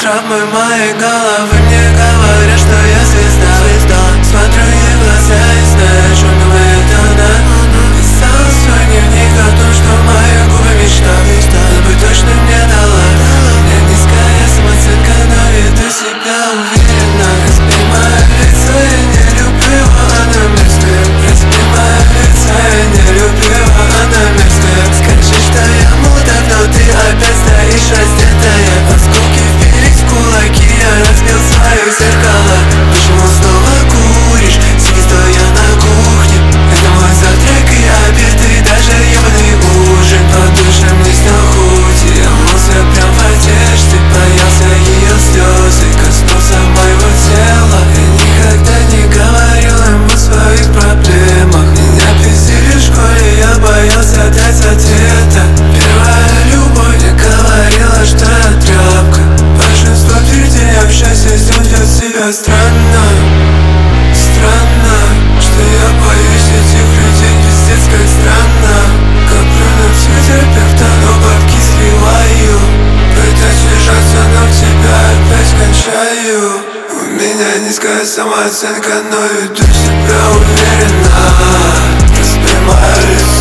травмы моей головы мне говорят, что я звезда. Смотрю ей в глаза и знаю, что думает она. Писала в свой дневник о том, что мои губы мечта. Она бы точно мне дала. У меня низкая самооценка, но веду себя уверенно. Разбей мое лицо, я не люблю его, она мерзкая. Разбей мое лицо, я не люблю его, она мерзкая. Скажи, что я мудак, но ты опять стоишь раздетая. Осколки впились в кулаки, я разбил свое зеркало. Почему снова куришь, сидя стоя на кухне? Это мой завтрак и обед, и даже ебаный ужин. По душе мне снял худи, я мылся прям в одежде. Боялся ее слез и коснулся моего тела. Я никогда не говорил им о своих проблемах. Меня пиздили в школе, я боялся дать ответа. Первая любовь мне говорила, что я тряпка. Большинство людей, общайся с ним, ведет себя странно. Странно, что я боюсь этих людей, пиздец как странно. Коплю на психотерапевта, но бабки сливаю. Пытаюсь лежаться, но в тебя опять кончаю. У меня низкая самооценка, но веду себя уверенно. Разбей мое лицо,